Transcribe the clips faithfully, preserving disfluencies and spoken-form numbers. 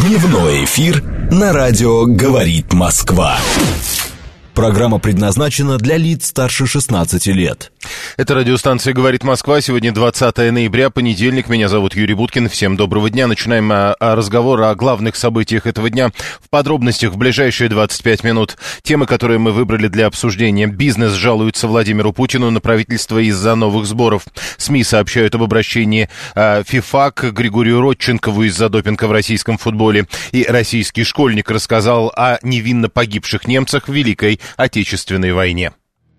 Дневной эфир на радио «Говорит Москва». Программа предназначена для лиц старше шестнадцати лет. Это радиостанция «Говорит Москва». Сегодня двадцатое ноября, понедельник. Меня зовут Юрий Буткин. Всем доброго дня. Начинаем разговор о главных событиях этого дня. В подробностях в ближайшие двадцать пять минут. Темы, которые мы выбрали для обсуждения. Бизнес жалуется Владимиру Путину на правительство из-за новых сборов. СМИ сообщают об обращении ФИФА к Григорию Родченкову из-за допинга в российском футболе. И российский школьник рассказал о невинно погибших немцах в Великой Отечественной войне.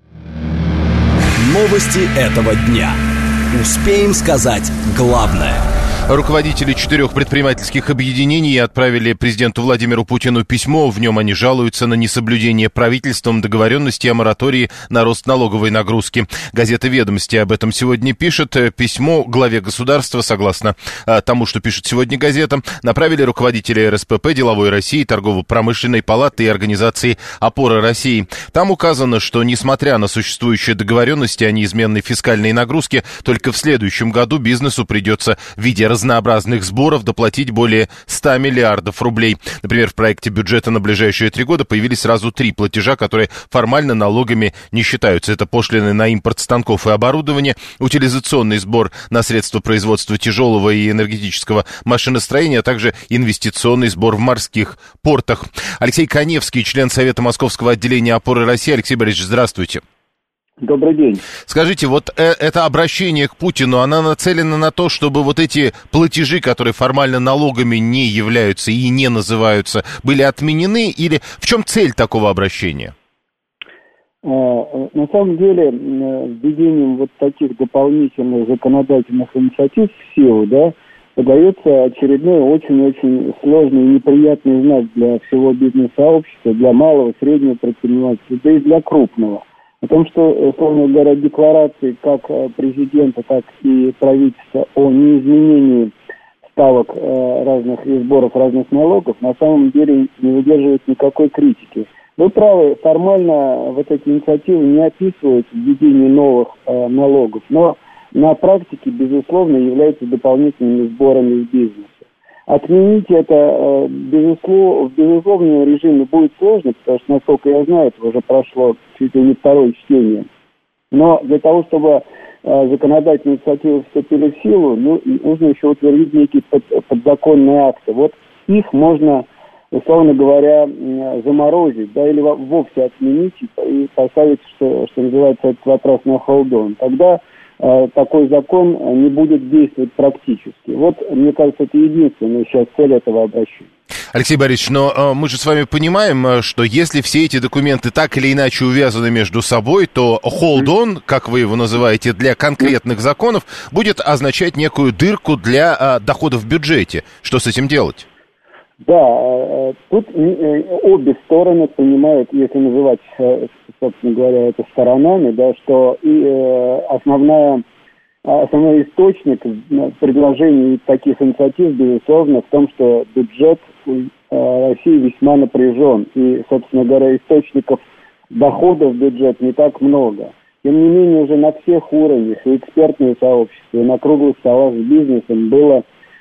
Новости этого дня. Успеем сказать главное. Руководители четырех предпринимательских объединений отправили президенту Владимиру Путину письмо. В нем они жалуются на несоблюдение правительством договоренности о моратории на рост налоговой нагрузки. Газета «Ведомости» об этом сегодня пишет. Письмо главе государства, согласно тому, что пишет сегодня газета, направили руководители эр эс пэ пэ, Деловой России, Торгово-промышленной палаты и организации «Опора России». Там указано, что, несмотря на существующие договоренности о неизменной фискальной нагрузке, только в следующем году бизнесу придется в виде разнообразных сборов доплатить более ста миллиардов рублей. Например, в проекте бюджета на ближайшие три года появились сразу три платежа, которые формально налогами не считаются. Это пошлины на импорт станков и оборудования, утилизационный сбор на средства производства тяжелого и энергетического машиностроения, а также инвестиционный сбор в морских портах. Алексей Каневский, член Совета Московского отделения «Опоры России». Алексей Борисович, здравствуйте. Добрый день. Скажите, вот э, это обращение к Путину, оно нацелено на то, чтобы вот эти платежи, которые формально налогами не являются и не называются, были отменены? Или в чем цель такого обращения? На самом деле, введением вот таких дополнительных законодательных инициатив в силу, да, подается очередной очень-очень сложный и неприятный знак для всего бизнес-сообщества, для малого, среднего предпринимательства, да и для крупного. О том, что, условно говоря, декларации как президента, так и правительства о неизменении ставок разных и сборов разных налогов на самом деле не выдерживают никакой критики. Вы правы, формально вот эти инициативы не описывают введение новых э, налогов, но на практике, безусловно, являются дополнительными сборами в бизнесе. Отменить это э, безусловно, в безусловном режиме будет сложно, потому что, насколько я знаю, это уже прошло чуть ли не второе чтение. Но для того, чтобы э, законодательные инициативы вступили в силу, ну, нужно еще утвердить некие под, подзаконные акты. Вот их можно, условно говоря, заморозить, да, или вовсе отменить и поставить, что, что называется, этот вопрос на hold-on. Тогда э, такой закон не будет действовать практически. Вот, мне кажется, это единственная сейчас цель этого обращения. Алексей Борисович, но э, мы же с вами понимаем, что если все эти документы так или иначе увязаны между собой, то hold-on, как вы его называете, для конкретных законов, будет означать некую дырку для э, доходов в бюджете. Что с этим делать? Да, тут обе стороны понимают, если называть, собственно говоря, это сторонами, да, что и основная, основной источник предложений таких инициатив, безусловно, в том, что бюджет России весьма напряжен, и, собственно говоря, источников доходов в бюджет не так много. Тем не менее, уже на всех уровнях, и экспертное сообщество, и на круглых столах с бизнесом было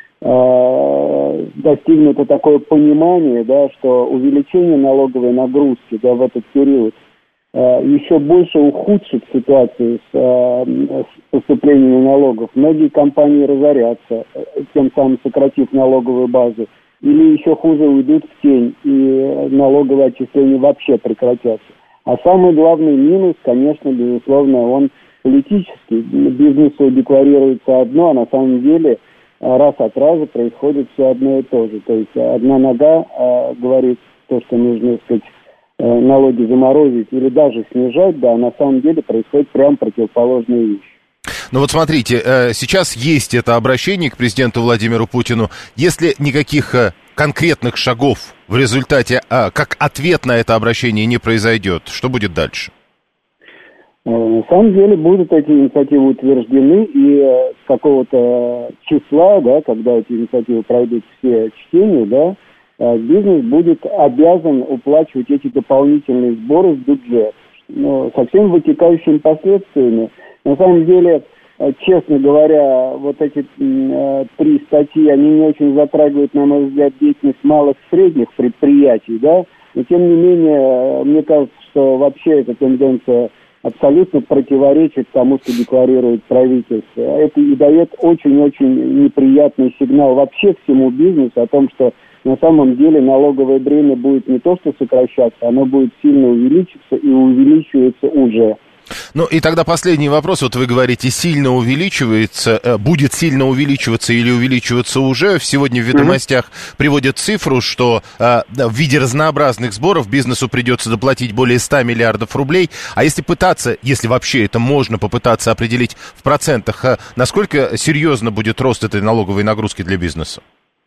достигнуто такое понимание, да, что увеличение налоговой нагрузки, да, в этот период э, еще больше ухудшит ситуацию с, э, с поступлением налогов. Многие компании разорятся, тем самым сократив налоговую базу, или еще хуже уйдут в тень, и налоговые отчисления вообще прекратятся. А самый главный минус, конечно, безусловно, он политический. Бизнесу декларируется одно, а на самом деле раз от раза происходит все одно и то же. То есть одна нога э, говорит то, что нужно, так сказать, э, налоги заморозить или даже снижать, да, а на самом деле происходит прям противоположная вещь. Ну вот смотрите, э, сейчас есть это обращение к президенту Владимиру Путину. Если никаких э, конкретных шагов в результате, э, как ответ на это обращение не произойдет, что будет дальше? На самом деле будут эти инициативы утверждены, и с какого-то числа, да, когда эти инициативы пройдут все чтения, да, бизнес будет обязан уплачивать эти дополнительные сборы в бюджет. Но со всеми вытекающими последствиями. На самом деле честно говоря, вот эти э, три статьи, они не очень затрагивают, на мой взгляд, деятельность малых и средних предприятий, да, но тем не менее, мне кажется, что вообще эта тенденция абсолютно противоречит тому, что декларирует правительство. Это и дает очень-очень неприятный сигнал вообще всему бизнесу о том, что на самом деле налоговое бремя будет не то что сокращаться, оно будет сильно увеличиться и увеличивается уже. Ну и тогда последний вопрос. Вот вы говорите, сильно увеличивается, э, будет сильно увеличиваться или увеличиваться уже. Сегодня в «Ведомостях» mm-hmm. приводят цифру, что э, в виде разнообразных сборов бизнесу придется доплатить более ста миллиардов рублей. А если пытаться, если вообще это можно попытаться определить в процентах, э, насколько серьезно будет рост этой налоговой нагрузки для бизнеса?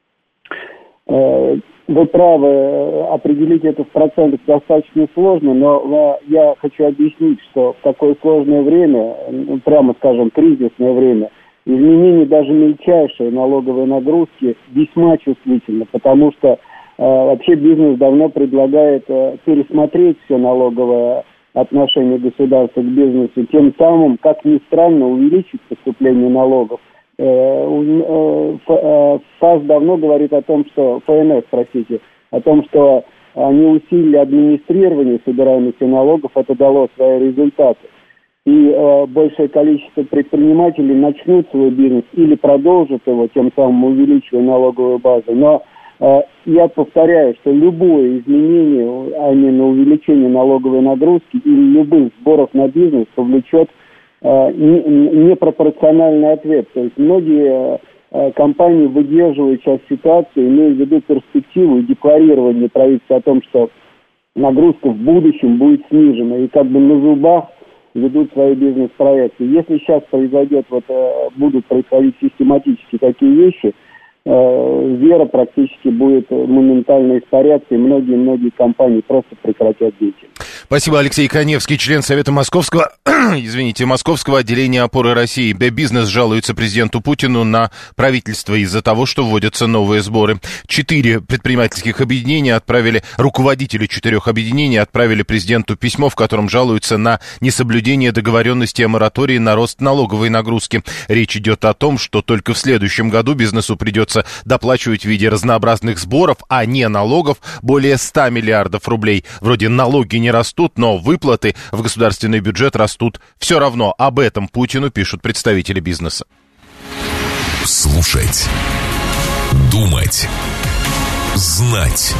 Вы правы, определить это в процентах достаточно сложно, но я хочу объяснить, что в такое сложное время, прямо скажем, кризисное время, изменение даже мельчайшей налоговой нагрузки весьма чувствительно, потому что э, вообще бизнес давно предлагает э, пересмотреть все налоговое отношение государства к бизнесу, тем самым, как ни странно, увеличить поступление налогов. ФАС давно говорит о том, что, ФНС, простите, о том, что они усилили администрирование собираемости налогов, это дало свои результаты. И э, большее количество предпринимателей начнут свой бизнес или продолжат его, тем самым увеличивая налоговую базу. Но э, я повторяю, что любое изменение, а именно увеличение налоговой нагрузки или любых сборов на бизнес повлечет непропорциональный ответ. То есть многие э, компании выдерживают сейчас ситуацию, имея в виду перспективу и декларирование правительства о том, что нагрузка в будущем будет снижена, и как бы на зубах ведут свои бизнес-проекты. Если сейчас произойдет, вот, э, будут происходить систематически такие вещи, э, вера практически будет моментально испаряться, и многие-многие компании просто прекратят деятельность. Спасибо, Алексей Каневский, член Совета Московского, извините, Московского отделения «Опоры России». Бизнес жалуется президенту Путину на правительство из-за того, что вводятся новые сборы. Четыре предпринимательских объединения отправили, руководители четырех объединений отправили президенту письмо, в котором жалуются на несоблюдение договоренности о моратории на рост налоговой нагрузки. Речь идет о том, что только в следующем году бизнесу придется доплачивать в виде разнообразных сборов, а не налогов, более ста миллиардов рублей. Вроде налоги не растут, но выплаты в государственный бюджет растут все равно. Об этом Путину пишут представители бизнеса. Слушать, думать, знать.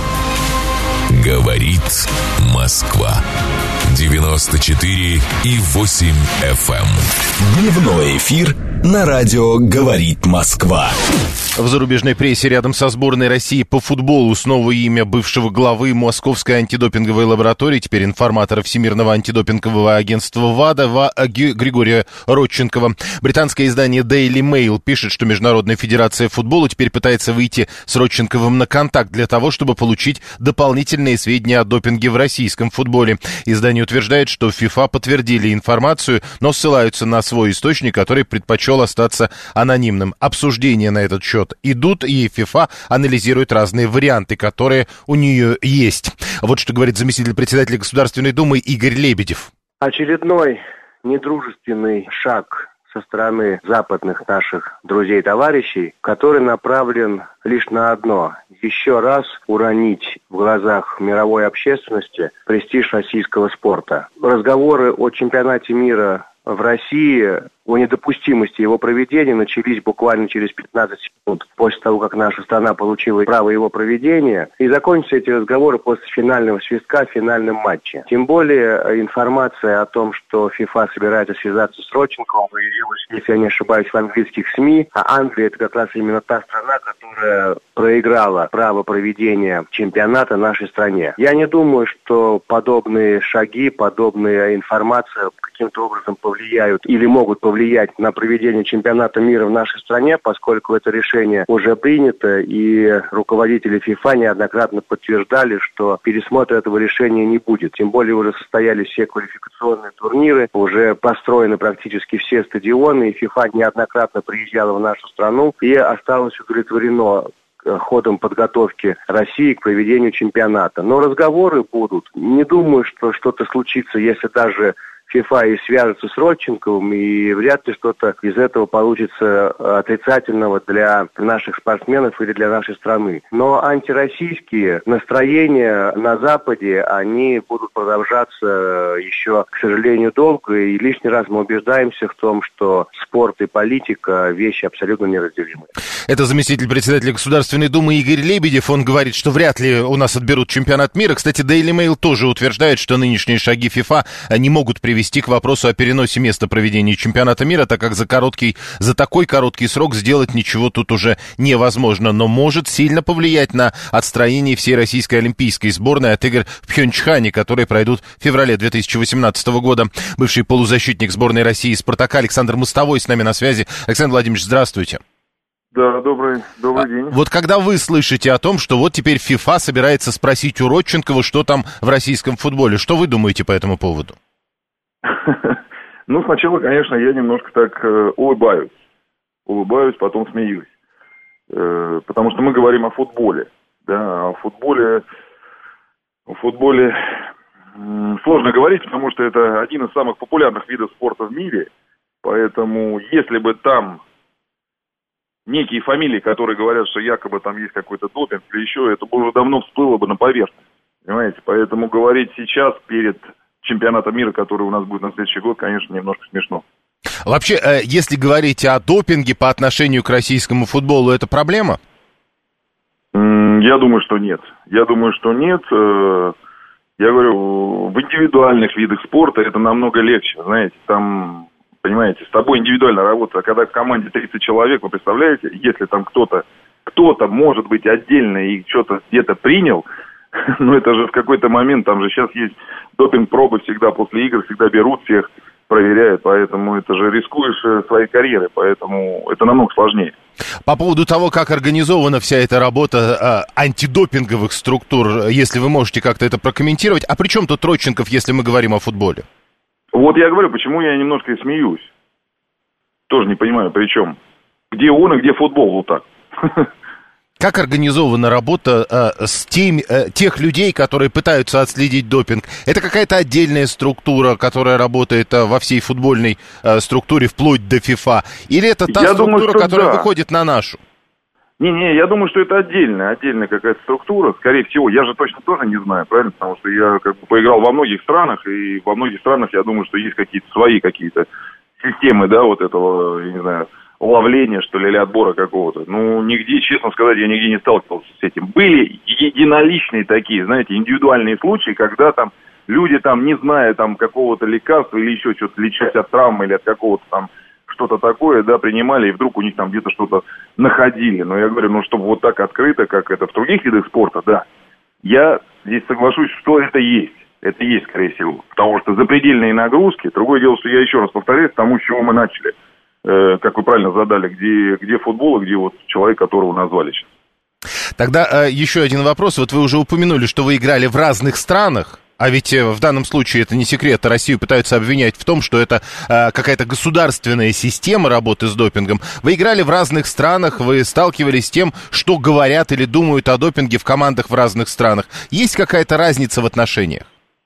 Говорит Москва. девяносто четыре и восемь эф эм. Дневной эфир на радио «Говорит Москва». В зарубежной прессе рядом со сборной России по футболу снова имя бывшего главы Московской антидопинговой лаборатории, теперь информатора Всемирного антидопингового агентства ВАДА Григория Родченкова. Британское издание Daily Mail пишет, что Международная федерация футбола теперь пытается выйти с Родченковым на контакт для того, чтобы получить дополнительные сведения о допинге в российском футболе. Издание утверждает, что ФИФА подтвердили информацию, но ссылаются на свой источник, который предпочел остаться анонимным. Обсуждения на этот счет идут, и ФИФА анализирует разные варианты, которые у нее есть. Вот что говорит заместитель председателя Государственной Думы Игорь Лебедев. Очередной недружественный шаг со стороны западных наших друзей-товарищей, который направлен лишь на одно – еще раз уронить в глазах мировой общественности престиж российского спорта. Разговоры о чемпионате мира в России, о недопустимости его проведения начались буквально через пятнадцать секунд после того, как наша страна получила право его проведения, и закончатся эти разговоры после финального свистка в финальном матче. Тем более информация о том, что ФИФА собирается связаться с Родченковым, появилась, если я не ошибаюсь, в английских СМИ, а Англия — это как раз именно та страна, которая проиграла право проведения чемпионата нашей стране. Я не думаю, что подобные шаги, подобная информация каким-то образом повлияют или могут повлиять на проведение чемпионата мира в нашей стране, поскольку это решение уже принято, и руководители ФИФА неоднократно подтверждали, что пересмотра этого решения не будет. Тем более уже состоялись все квалификационные турниры, уже построены практически все стадионы, и ФИФА неоднократно приезжала в нашу страну и осталось удовлетворено ходом подготовки России к проведению чемпионата. Но разговоры будут. Не думаю, что что-то случится, если даже ФИФА и свяжется с Родченковым, и вряд ли что-то из этого получится отрицательного для наших спортсменов или для нашей страны. Но антироссийские настроения на Западе, они будут продолжаться еще, к сожалению, долго, и лишний раз мы убеждаемся в том, что спорт и политика – вещи абсолютно неразделимые. Это заместитель председателя Государственной Думы Игорь Лебедев. Он говорит, что вряд ли у нас отберут чемпионат мира. Кстати, Daily Mail тоже утверждает, что нынешние шаги ФИФА не могут привести к вопросу о переносе места проведения чемпионата мира, так как за короткий, за такой короткий срок сделать ничего тут уже невозможно, но может сильно повлиять на отстранение всей российской олимпийской сборной от игр в Пхенчхане, которые пройдут в феврале две тысячи восемнадцатого года. Бывший полузащитник сборной России «Спартака» Александр Мостовой с нами на связи. Александр Владимирович, здравствуйте. Да, добрый, добрый день. А, вот когда вы слышите о том, что вот теперь ФИФА собирается спросить у Родченкова, что там в российском футболе, что вы думаете по этому поводу? Ну, сначала, конечно, я немножко так э, улыбаюсь. Улыбаюсь, потом смеюсь. Э, потому что мы говорим о футболе. Да, о футболе... О футболе э, сложно говорить, потому что это один из самых популярных видов спорта в мире. Поэтому, если бы там некие фамилии, которые говорят, что якобы там есть какой-то допинг или еще, это бы уже давно всплыло бы на поверхность. Понимаете? Поэтому говорить сейчас перед чемпионатом мира, который у нас будет на следующий год, конечно, немножко смешно. Вообще, если говорить о допинге по отношению к российскому футболу, это проблема? Я думаю, что нет. Я думаю, что нет. Я говорю, в индивидуальных видах спорта это намного легче. Знаете, там... Понимаете, с тобой индивидуально работа, а когда в команде тридцать человек, вы представляете, если там кто-то, кто-то, может быть, отдельно и что-то где-то принял, ну это же в какой-то момент, там же сейчас есть допинг-пробы всегда после игр, всегда берут всех, проверяют, поэтому это же рискуешь своей карьерой, поэтому это намного сложнее. По поводу того, как организована вся эта работа э, антидопинговых структур, если вы можете как-то это прокомментировать, а при чем тут Родченков, если мы говорим о футболе? Вот я говорю, почему я немножко и смеюсь. Тоже не понимаю, при чем. Где он и где футбол, вот так. Как организована работа э, с теми, э, тех людей, которые пытаются отследить допинг? Это какая-то отдельная структура, которая работает э, во всей футбольной э, структуре, вплоть до ФИФА? Или это та я структура, думаю, которая да. выходит на нашу? Не-не, я думаю, что это отдельная, отдельная какая-то структура, скорее всего. Я же точно тоже не знаю, правильно? Потому что я как бы поиграл во многих странах, и во многих странах, я думаю, что есть какие-то свои какие-то системы, да, вот этого, я не знаю, ловления, что ли, или отбора какого-то. Ну, нигде, честно сказать, я нигде не сталкивался с этим. Были единоличные такие, знаете, индивидуальные случаи, когда там люди, там, не зная там какого-то лекарства или еще что-то, лечась от травмы или от какого-то там что-то такое, да, принимали, и вдруг у них там где-то что-то находили. Но я говорю, ну, чтобы вот так открыто, как это в других видах спорта, да, я здесь соглашусь, что это есть. Это есть, скорее всего. Потому что запредельные нагрузки, другое дело, что я еще раз повторяюсь, тому, с чего мы начали. Э, как вы правильно задали, где, где футбол, и где вот человек, которого назвали сейчас. Тогда э, еще один вопрос. Вот вы уже упомянули, что вы играли в разных странах. А ведь в данном случае это не секрет, Россию пытаются обвинять в том, что это э, какая-то государственная система работы с допингом. Вы играли в разных странах, вы сталкивались с тем, что говорят или думают о допинге в командах в разных странах. Есть какая-то разница в отношениях?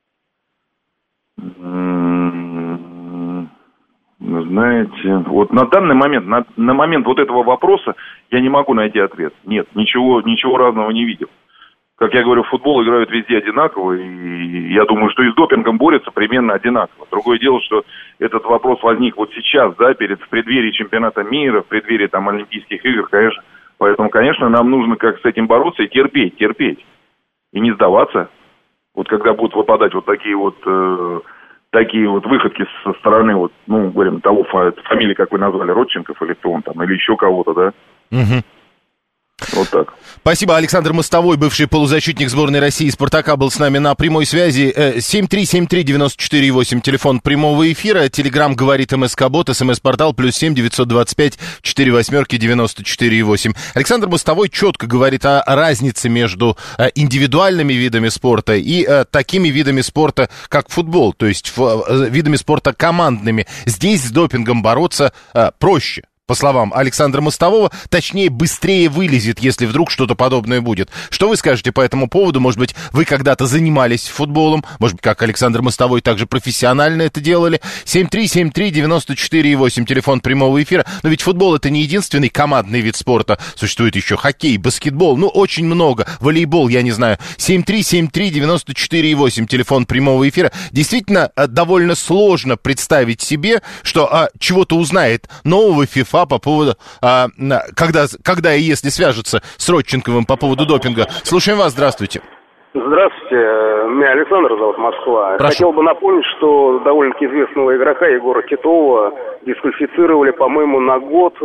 Знаете, вот на данный момент, на, на момент вот этого вопроса я не могу найти ответ. Нет, ничего, ничего разного не видел. Как я говорю, в футбол играют везде одинаково, и я думаю, что и с допингом борются примерно одинаково. Другое дело, что этот вопрос возник вот сейчас, да, перед, в преддверии чемпионата мира, в преддверии там Олимпийских игр, конечно. Поэтому, конечно, нам нужно как с этим бороться и терпеть, терпеть. И не сдаваться. Вот когда будут выпадать вот такие вот, э, такие вот выходки со стороны, вот, ну, говорим, того фамилии, как вы назвали, Родченков или кто он там, или еще кого-то, да. Угу. Вот так. Спасибо. Александр Мостовой, бывший полузащитник сборной России «Спартака», был с нами на прямой связи. семь три семь три девять четыре восемь, телефон прямого эфира. Телеграм говорит МСК-бот, СМС-портал плюс семь девятьсот двадцать пять четыре восьмерки девяносто четыре восемь. Александр Мостовой четко говорит о разнице между индивидуальными видами спорта и такими видами спорта, как футбол, то есть видами спорта командными. Здесь с допингом бороться проще. по словам Александра Мостового, точнее, быстрее вылезет, если вдруг что-то подобное будет. Что вы скажете по этому поводу? Может быть, вы когда-то занимались футболом? Может быть, как Александр Мостовой, также профессионально это делали? семь три семь три девяносто четыре восемь, телефон прямого эфира. Но ведь футбол — это не единственный командный вид спорта. Существует еще хоккей, баскетбол, ну, очень много. Волейбол, я не знаю. семь три семь три девяносто четыре восемь, телефон прямого эфира. Действительно, довольно сложно представить себе, что а, чего-то узнает нового ФИФА по поводу, а, когда, когда и если свяжется с Родченковым по поводу допинга. Слушаем вас, здравствуйте. Здравствуйте, меня Александр зовут, Москва. Прошу. Хотел бы напомнить, что довольно-таки известного игрока Егора Титова дисквалифицировали, по-моему, на год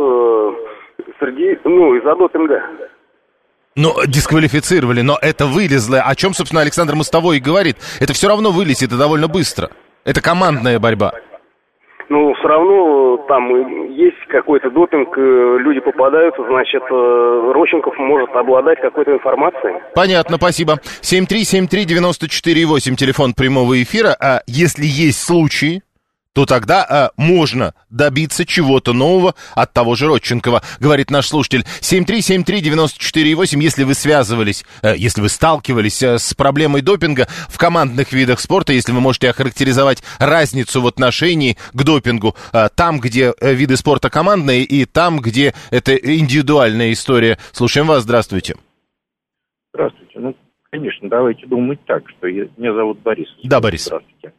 э, среди, ну, из-за допинга. Ну, дисквалифицировали, но это вылезло. О чем, собственно, Александр Мостовой и говорит. Это все равно вылезет и довольно быстро. Это командная борьба. Ну, все равно там есть какой-то допинг, люди попадаются, значит, Родченков может обладать какой-то информацией. Понятно, спасибо. семь три семь три девяносто четыре восемь, телефон прямого эфира. А если есть случаи, то тогда а, можно добиться чего-то нового от того же Родченкова, говорит наш слушатель. семь три семь три девяносто четыре восемь, если вы связывались, э, если вы сталкивались э, с проблемой допинга в командных видах спорта, если вы можете охарактеризовать разницу в отношении к допингу э, там, где э, виды спорта командные, и там, где это индивидуальная история. Слушаем вас, здравствуйте. Здравствуйте. Ну, конечно, давайте думать так, что я, меня зовут Борис. Да, Борис. Здравствуйте.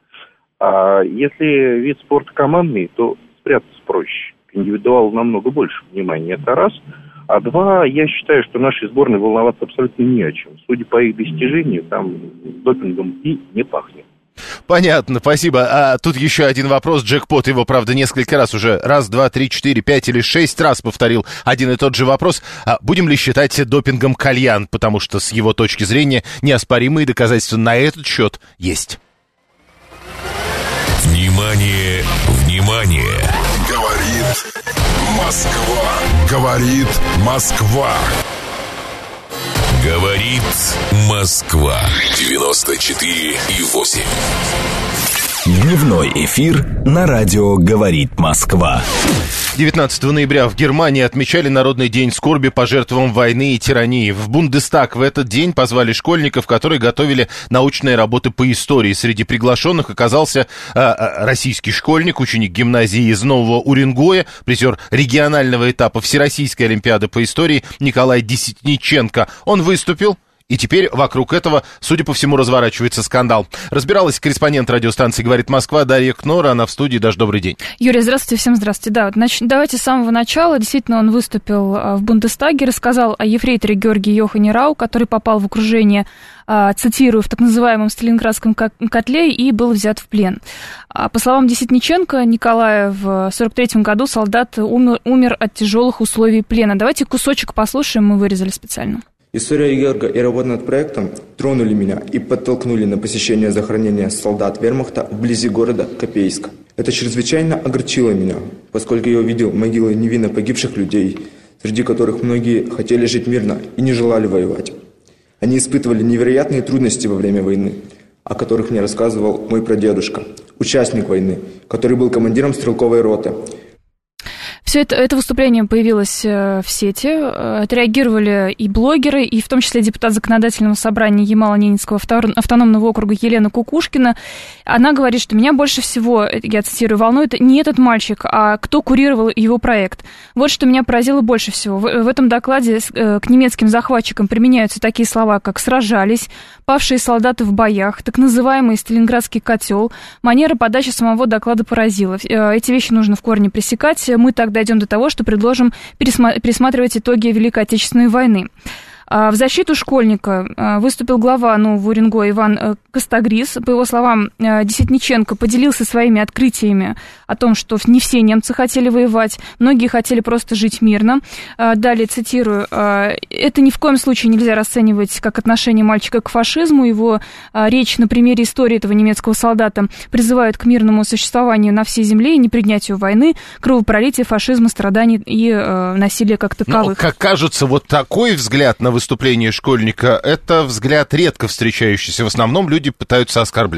А если вид спорта командный, то спрятаться проще. К индивидуалу намного больше внимания, это раз. А два, я считаю, что нашей сборной волноваться абсолютно не о чем. Судя по их достижению, там допингом и не пахнет. Понятно, спасибо. А тут еще один вопрос. Джекпот его, правда, несколько раз уже, раз, два, три, четыре, пять или шесть раз повторил один и тот же вопрос. А будем ли считать допингом кальян? Потому что с его точки зрения неоспоримые доказательства на этот счет есть. Внимание, внимание! Говорит Москва. Говорит Москва. Говорит Москва. девяносто четыре и восемь. Дневной эфир на радио «Говорит Москва». девятнадцатого ноября в Германии отмечали Народный день скорби по жертвам войны и тирании. В Бундестаг в этот день позвали школьников, которые готовили научные работы по истории. Среди приглашенных оказался а, российский школьник, ученик гимназии из Нового Уренгоя, призер регионального этапа Всероссийской олимпиады по истории Николай Десятниченко. Он выступил. И теперь вокруг этого, судя по всему, разворачивается скандал. Разбиралась корреспондент радиостанции «Говорит Москва» Дарья Кнора, она в студии. Даш, добрый день. Юрий, здравствуйте, всем здравствуйте. Да, вот нач... давайте с самого начала. Действительно, он выступил в Бундестаге, рассказал о ефрейторе Георгии Йохане Рау, который попал в окружение, цитирую, в так называемом Сталинградском котле и был взят в плен. По словам Десятниченко, Николая в сорок третьем году солдат умер, умер от тяжелых условий плена. Давайте кусочек послушаем, мы вырезали специально. История Георга и работа над проектом тронули меня и подтолкнули на посещение захоронения солдат вермахта вблизи города Копейска. Это чрезвычайно огорчило меня, поскольку я увидел могилы невинно погибших людей, среди которых многие хотели жить мирно и не желали воевать. Они испытывали невероятные трудности во время войны, о которых мне рассказывал мой прадедушка, участник войны, который был командиром стрелковой роты. Все это, это выступление появилось в сети, отреагировали и блогеры, и в том числе депутат Законодательного собрания Ямало-Ненецкого автономного округа Елена Кукушкина. Она говорит, что меня больше всего, я цитирую, волнует не этот мальчик, а кто курировал его проект. Вот что меня поразило больше всего. В, в этом докладе к немецким захватчикам применяются такие слова, как «сражались», «павшие солдаты в боях», так называемый «Сталинградский котел». Манера подачи самого доклада поразила. Эти вещи нужно в корне пресекать. Мы тогда дойдем до того, что предложим пересматривать итоги Великой Отечественной войны. В защиту школьника выступил глава Нового Уренгоя Иван Костогрис. По его словам, Десятниченко поделился своими открытиями о том, что не все немцы хотели воевать, многие хотели просто жить мирно. Далее, цитирую, «Это ни в коем случае нельзя расценивать как отношение мальчика к фашизму. Его речь на примере истории этого немецкого солдата призывает к мирному существованию на всей земле и непринятию войны, кровопролития, фашизма, страданий и насилия как таковых». Но, как кажется, вот такой взгляд на выступление школьника — это взгляд редко встречающийся. В основном люди пытаются оскорбляться.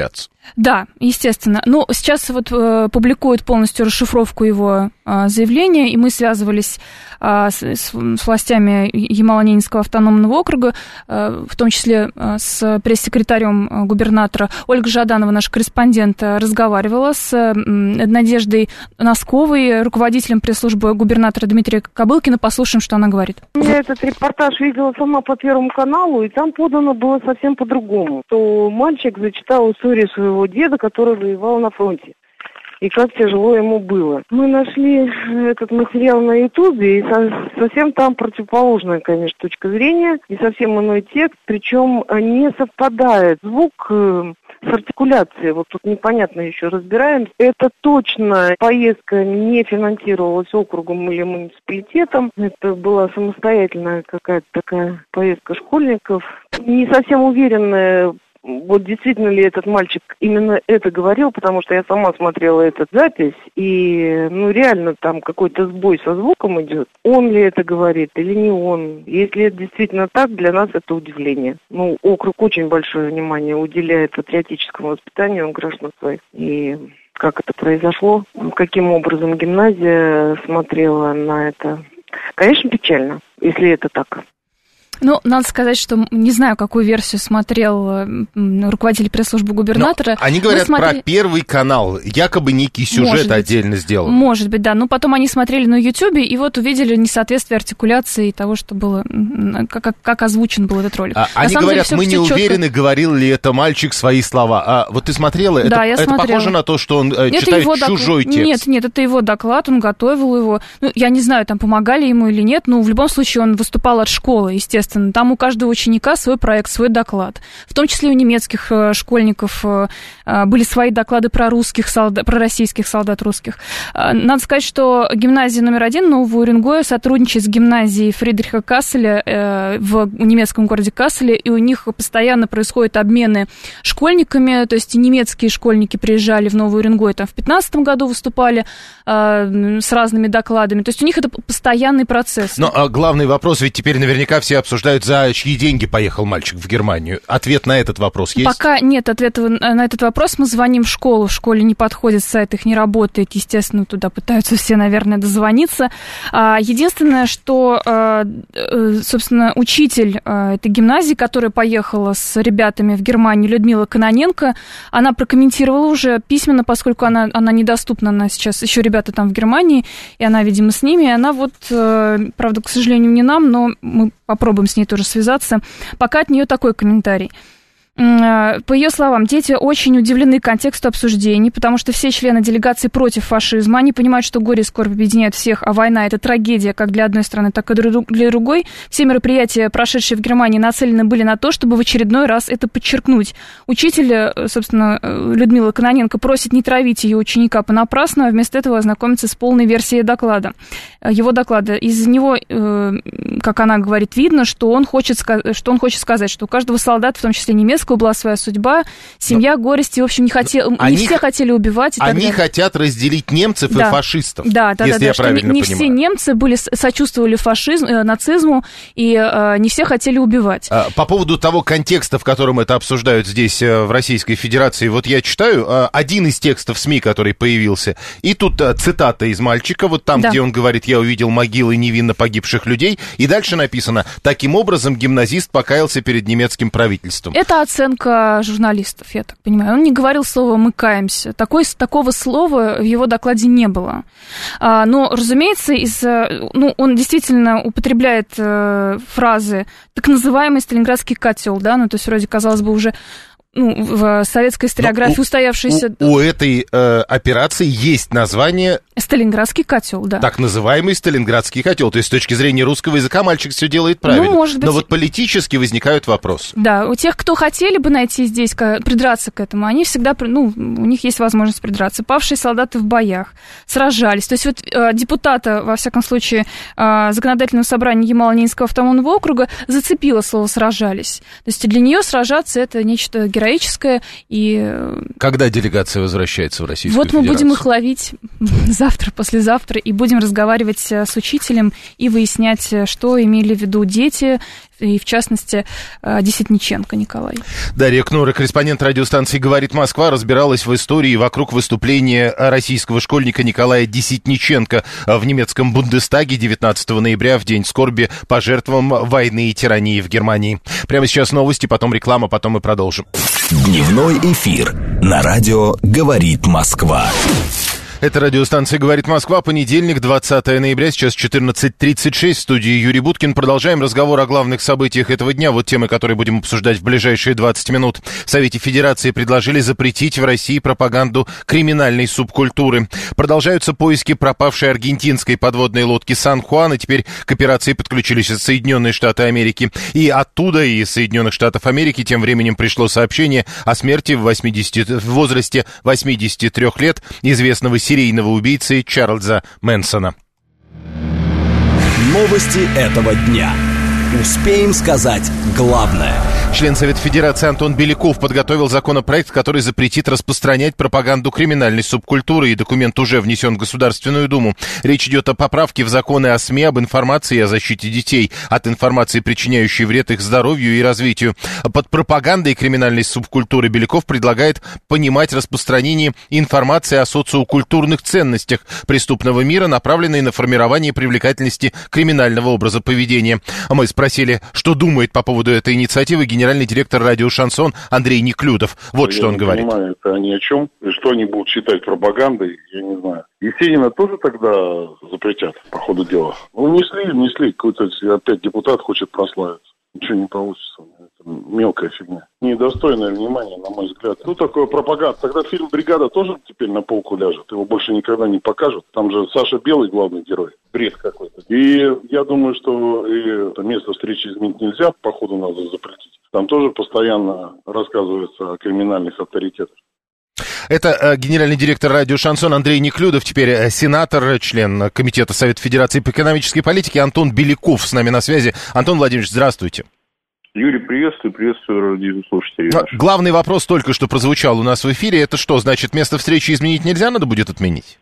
Да, естественно. Ну, сейчас вот э, публикуют полностью расшифровку его э, заявления, и мы связывались э, с, с, с властями Ямало-Ненецкого автономного округа, э, в том числе э, с пресс-секретарем э, губернатора. Ольга Жаданова, наш корреспондент, э, разговаривала с э, Надеждой Носковой, руководителем пресс-службы губернатора Дмитрия Кобылкина. Послушаем, что она говорит. Я этот репортаж видела сама по Первому каналу, и там подано было совсем по-другому. То мальчик зачитал историю своего деда, который воевал на фронте, и как тяжело ему было. Мы нашли этот материал на Ютубе, и со- совсем там противоположная, конечно, точка зрения, и совсем иной текст, причем не совпадает звук э, с артикуляцией. Вот тут непонятно еще разбираем. Это точно поездка не финансировалась округом или муниципалитетом. Это была самостоятельная какая-то такая поездка школьников. Не совсем уверенная, вот действительно ли этот мальчик именно это говорил, потому что я сама смотрела эту запись, и, ну, реально там какой-то сбой со звуком идет. Он ли это говорит или не он? Если это действительно так, для нас это удивление. Ну, округ очень большое внимание уделяет патриотическому воспитанию граждан своих. И как это произошло, каким образом гимназия смотрела на это, конечно, печально, если это так. Ну, надо сказать, что не знаю, какую версию смотрел руководитель пресс-службы губернатора. Но они говорят смотрели... про Первый канал, якобы некий сюжет отдельно сделан. Может быть, да. Но потом они смотрели на Ютьюбе и вот увидели несоответствие артикуляции того, что было, как, как озвучен был этот ролик. А, они говорят, деле, мы не уверены, четко... говорил ли это мальчик свои слова. А вот ты смотрела? Да, это, я это смотрела. Похоже на то, что он это читает чужой док... текст? Нет, нет, это его доклад, он готовил его. Ну, я не знаю, там помогали ему или нет, но в любом случае он выступал от школы, естественно. Там у каждого ученика свой проект, свой доклад. В том числе у немецких школьников были свои доклады про русских солдат, про российских солдат русских. Надо сказать, что гимназия номер один Нового Уренгоя сотрудничает с гимназией Фридриха Касселя в немецком городе Касселе, и у них постоянно происходят обмены школьниками, то есть немецкие школьники приезжали в Новый Уренгой, там в пятнадцатом году выступали с разными докладами, то есть у них это постоянный процесс. Но а главный вопрос, ведь теперь наверняка все обсуждают, за чьи деньги поехал мальчик в Германию. Ответ на этот вопрос есть? Пока нет ответа на этот вопрос. Мы звоним в школу. В школе не подходит, сайт их не работает. Естественно, туда пытаются все, наверное, дозвониться. Единственное, что, собственно, учитель этой гимназии, которая поехала с ребятами в Германию, Людмила Кононенко, она прокомментировала уже письменно, поскольку она, она недоступна, она сейчас, еще ребята там в Германии, и она, видимо, с ними. И она вот, правда, к сожалению, не нам, но мы попробуем с ней тоже связаться. Пока от нее такой комментарий. По ее словам, дети очень удивлены контексту обсуждений, потому что все члены делегации против фашизма. Они понимают, что горе и скорбь объединяют всех, а война – это трагедия как для одной страны, так и для другой. Все мероприятия, прошедшие в Германии, нацелены были на то, чтобы в очередной раз это подчеркнуть. Учитель, собственно, Людмила Кононенко, просит не травить ее ученика понапрасну, а вместо этого ознакомиться с полной версией доклада. Его доклада. Из него, как она говорит, видно, что он хочет, что он хочет сказать, что у каждого солдата, в том числе немецкого, была своя судьба, семья, Но... горести, в общем, не, хотел, они, не все хотели убивать. И они так далее. хотят разделить немцев да. и фашистов, да, да, если да, я да, правильно не, не понимаю. все немцы были, сочувствовали фашизму, э, нацизму, и э, не все хотели убивать. По поводу того контекста, в котором это обсуждают здесь, в Российской Федерации, вот я читаю один из текстов СМИ, который появился, и тут цитата из мальчика, вот там, да. где он говорит, я увидел могилы невинно погибших людей, и дальше написано, таким образом гимназист покаялся перед немецким правительством. Это оценка журналистов, я так понимаю. Он не говорил слово «мы каемся». Такой, такого слова в его докладе не было. А, но, разумеется, из, ну, он действительно употребляет э, фразы «так называемый сталинградский котел», да, ну, то есть вроде, казалось бы, уже... Ну, в советской историографии у, устоявшейся... У, у этой э, операции есть название... Сталинградский котел, да. Так называемый Сталинградский котел. То есть, с точки зрения русского языка, мальчик все делает правильно. Ну, может быть... Но вот политически возникают вопросы. Да, у тех, кто хотели бы найти здесь, придраться к этому, они всегда, ну, у них есть возможность придраться. Павшие солдаты в боях, сражались. То есть, вот э, депутата, во всяком случае, э, Законодательного собрания Ямало-Ненецкого автономного округа зацепило слово «сражались». То есть, для нее сражаться — это нечто героическое. И... Когда делегация возвращается в Российскую вот Федерацию? Вот мы будем их ловить завтра, послезавтра, и будем разговаривать с учителем и выяснять, что имели в виду дети, и в частности, Десятниченко Николай. Дарья Кнура, корреспондент радиостанции «Говорит Москва», разбиралась в истории вокруг выступления российского школьника Николая Десятниченко в немецком Бундестаге девятнадцатого ноября в день скорби по жертвам войны и тирании в Германии. Прямо сейчас новости, потом реклама, потом мы продолжим. Дневной эфир на радио «Говорит Москва». Это радиостанция «Говорит Москва», понедельник, двадцатого ноября, сейчас четырнадцать тридцать шесть, в студии Юрий Буткин. Продолжаем разговор о главных событиях этого дня. Вот темы, которые будем обсуждать в ближайшие двадцать минут. В Совете Федерации предложили запретить в России пропаганду криминальной субкультуры. Продолжаются поиски пропавшей аргентинской подводной лодки «Сан-Хуан», и теперь к операции подключились Соединенные Штаты Америки. И оттуда, из Соединенных Штатов Америки, тем временем пришло сообщение о смерти в, восьмидесяти, в возрасте восьмидесяти трёх лет известного серийного убийцы Чарльза Мэнсона. Новости этого дня. Успеем сказать главное. Член Совета Федерации Антон Беляков подготовил законопроект, который запретит распространять пропаганду криминальной субкультуры, и документ уже внесен в Государственную Думу. Речь идет о поправке в законы о СМИ, об информации и о защите детей от информации, причиняющей вред их здоровью и развитию. Под пропагандой криминальной субкультуры Беляков предлагает понимать распространение информации о социокультурных ценностях преступного мира, направленной на формирование привлекательности криминального образа поведения. Мы спросили, что думает по поводу этой инициативы генеральный директор радио «Шансон» Андрей Неклюдов. Вот я что он говорит. Я не понимаю, это ни о чем. И что они будут считать пропагандой, я не знаю. Есенина тоже тогда запретят, по ходу дела. Ну, несли, несли. Какой-то опять депутат хочет прославиться. Ничего не получится. Это мелкая фигня. Недостойное внимания, на мой взгляд. Что такое пропаганда? Тогда фильм «Бригада» тоже теперь на полку ляжет. Его больше никогда не покажут. Там же Саша Белый главный герой. Бред какой-то. И я думаю, что и это место встречи изменить нельзя. Походу надо запретить. Там тоже постоянно рассказывается о криминальных авторитетах. Это э, генеральный директор радио «Шансон» Андрей Неклюдов, теперь э, сенатор, член Комитета Совета Федерации по экономической политике Антон Беляков с нами на связи. Антон Владимирович, здравствуйте. Юрий, приветствую, приветствую радиослушателей. Главный вопрос только что прозвучал у нас в эфире. Это что, значит, место встречи изменить нельзя, надо будет отменить?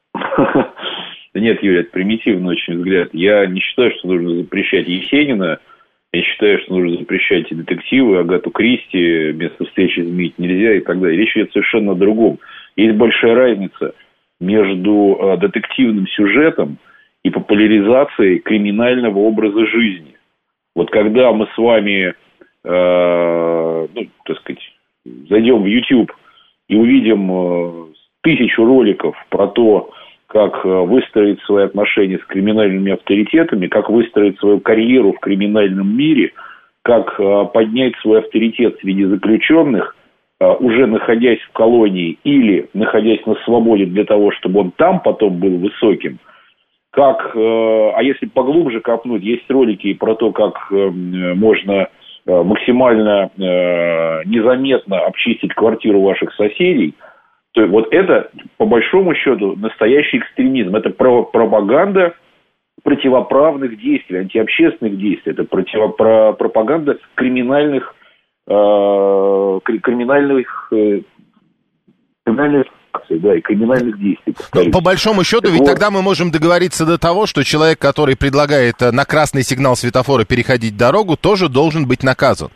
Да нет, Юрий, это примитивный очень взгляд. Я не считаю, что нужно запрещать Есенина. Я считаю, что нужно запрещать и детективы, Агату Кристи, место встречи изменить нельзя и так далее. Речь идет совершенно о другом. Есть большая разница между э, детективным сюжетом и популяризацией криминального образа жизни. Вот когда мы с вами, э, ну, так сказать, зайдем в YouTube и увидим э, тысячу роликов про то, как выстроить свои отношения с криминальными авторитетами, как выстроить свою карьеру в криминальном мире, как поднять свой авторитет среди заключенных, уже находясь в колонии или находясь на свободе для того, чтобы он там потом был высоким. Как, а если поглубже копнуть, есть ролики про то, как можно максимально незаметно обчистить квартиру ваших соседей. То есть вот это, по большому счету, настоящий экстремизм. Это пропаганда противоправных действий, антиобщественных действий. Это против, про, пропаганда криминальных, э, криминальных, э, криминальных акций, да, и криминальных действий. Ну, по большому счету, так ведь вот. Тогда мы можем договориться до того, что человек, который предлагает на красный сигнал светофора переходить дорогу, тоже должен быть наказан.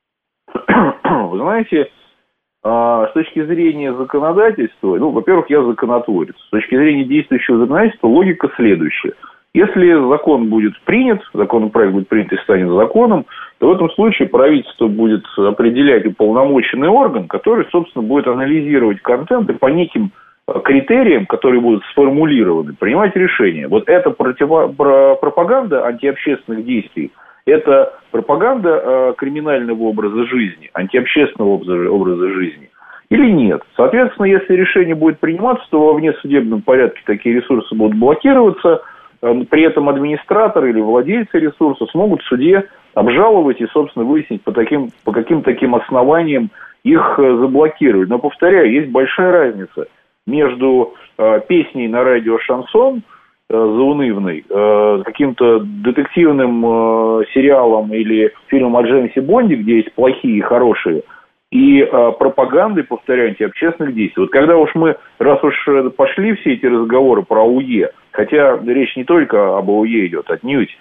Вы знаете... С точки зрения законодательства, ну, во-первых, я законотворец. С точки зрения действующего законодательства логика следующая. Если закон будет принят, законопроект будет принят и станет законом, то в этом случае правительство будет определять уполномоченный орган, который, собственно, будет анализировать контент и по неким критериям, которые будут сформулированы, принимать решения. Вот это противо- пропаганда антиобщественных действий. Это пропаганда э, криминального образа жизни, антиобщественного образа, образа жизни или нет? Соответственно, если решение будет приниматься, то во внесудебном порядке такие ресурсы будут блокироваться, э, при этом администратор или владельцы ресурса смогут в суде обжаловать и, собственно, выяснить, по, таким, по каким таким основаниям их э, заблокировать. Но, повторяю, есть большая разница между э, песней на радио «Шансон», заунывный, э, каким-то детективным э, сериалом или фильмом о Джеймсе Бонде, где есть плохие и хорошие, и э, пропагандой, повторяю, антиобщественных действий. Вот когда уж мы, раз уж пошли все эти разговоры про АУЕ, хотя речь не только об АУЕ идет, отнюдь,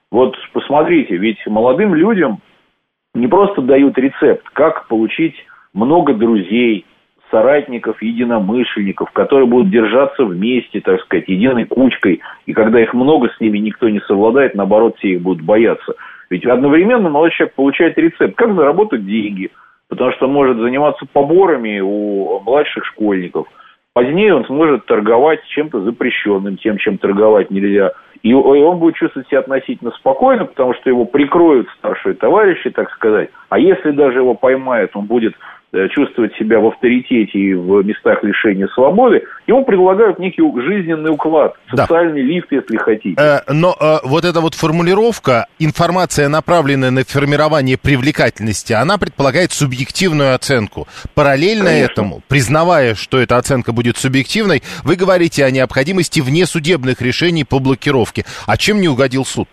Вот посмотрите, ведь молодым людям не просто дают рецепт, как получить много друзей, соратников, единомышленников, которые будут держаться вместе, так сказать, единой кучкой. И когда их много, с ними никто не совладает, наоборот, все их будут бояться. Ведь одновременно молодой человек получает рецепт, как заработать деньги, потому что может заниматься поборами у младших школьников. Позднее он сможет торговать чем-то запрещенным, тем, чем торговать нельзя. И он будет чувствовать себя относительно спокойно, потому что его прикроют старшие товарищи, так сказать. А если даже его поймают, он будет чувствовать себя в авторитете и в местах лишения свободы, ему предлагают некий жизненный уклад, социальный да. лифт, если хотите. Э, но э, вот эта вот формулировка, информация, направленная на формирование привлекательности, она предполагает субъективную оценку. Параллельно Конечно. этому, признавая, что эта оценка будет субъективной, вы говорите о необходимости внесудебных решений по блокировке. А чем не угодил суд?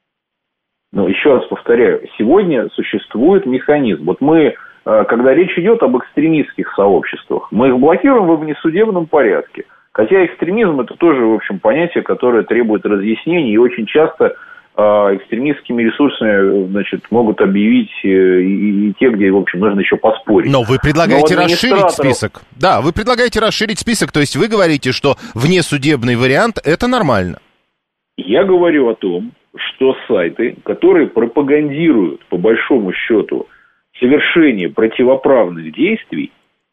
Ну, еще раз повторяю, сегодня существует механизм. Вот мы когда речь идет об экстремистских сообществах, мы их блокируем в внесудебном порядке. Хотя экстремизм – это тоже, в общем, понятие, которое требует разъяснений, и очень часто э, экстремистскими ресурсами, значит, могут объявить и, и, и те, где, в общем, нужно еще поспорить. Но вы предлагаете Но расширить список. Да, вы предлагаете расширить список, то есть вы говорите, что внесудебный вариант – это нормально. Я говорю о том, что сайты, которые пропагандируют, по большому счету, совершение противоправных действий,